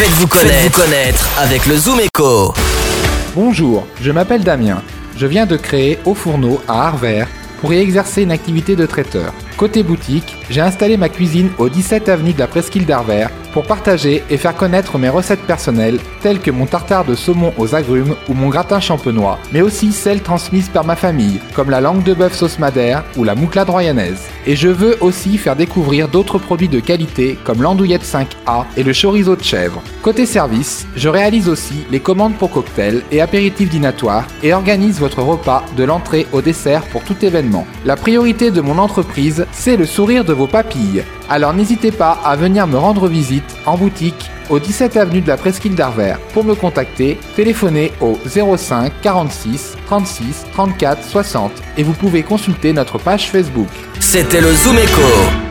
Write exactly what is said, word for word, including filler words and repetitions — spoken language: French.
Faites-vous connaître, Faites-vous connaître avec le Zoom Echo. Bonjour, je m'appelle Damien. Je viens de créer Au Fourneau à Arvers pour y exercer une activité de traiteur. Côté boutique, j'ai installé ma cuisine au dix-sept avenue de la Presqu'île d'Arvers pour partager et faire connaître mes recettes personnelles telles que mon tartare de saumon aux agrumes ou mon gratin champenois, mais aussi celles transmises par ma famille, comme la langue de bœuf sauce madère ou la mouclade royanaise. Et je veux aussi faire découvrir d'autres produits de qualité comme l'andouillette cinq A et le chorizo de chèvre. Côté service, je réalise aussi les commandes pour cocktails et apéritifs dînatoires et organise votre repas de l'entrée au dessert pour tout événement. La priorité de mon entreprise, c'est le sourire de vos papilles. Alors n'hésitez pas à venir me rendre visite en boutique au dix-sept avenue de la Presqu'île d'Arvers. Pour me contacter, téléphonez au zéro cinq quarante-six trente-six trente-quatre soixante et vous pouvez consulter notre page Facebook. C'était le Zoom Echo.